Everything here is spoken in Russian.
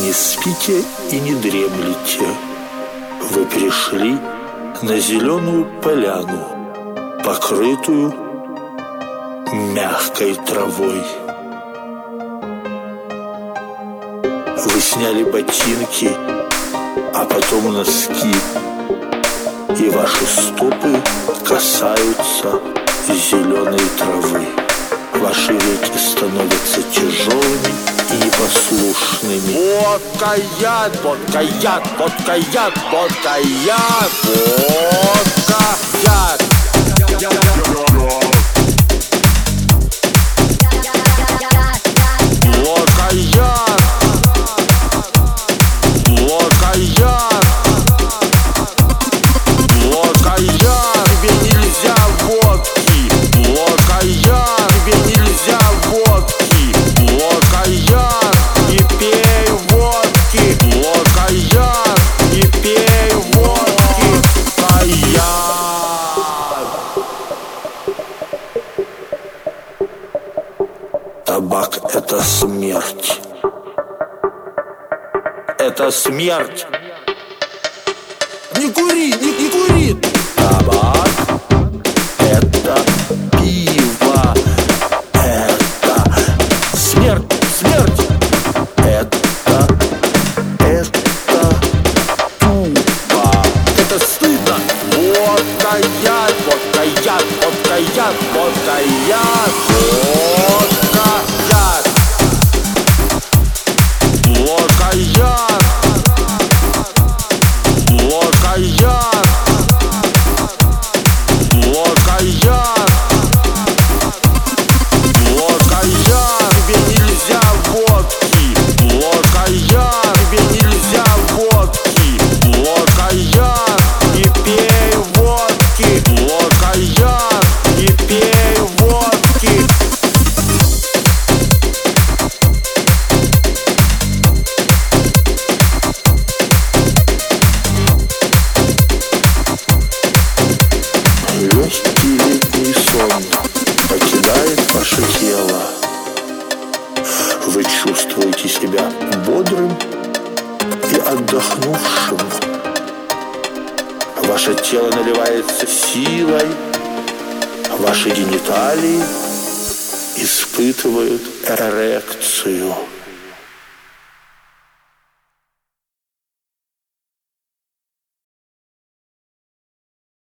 не спите и не дремлете. Вы пришли на зеленую поляну, покрытую мягкой травой. Вы сняли ботинки, а потом носки, и ваши стопы касаются зеленой травы. Ваши веки становятся тяжелыми и непослушными. Водка яд, водка яд, водка яд, водка яд, водка яд. Водка яд, водка яд, водка яд. Тебе нельзя водки, водка яд. Тебе нельзя водки, водка яд. Не пей водки, водка яд. Не пей водки, водка яд. Табак — это смерть. Это смерть. Не кури, не кури. Табак — это пиво. Это смерть, смерть. Это тупо. Это стыдно. Водка яд, водка яд, водка яд, водка яд, водка яд, водка яд, водка яд, водка яд, водка яд. Тебе нельзя водки, водка яд. Тебе нельзя водки, водка яд. Не пей водки, водка яд. Не пей водки. легкий летний сон покидает ваше тело. Вы чувствуете себя бодрым и отдохнувшим. Ваше тело наливается силой, ваши гениталии испытывают эрекцию.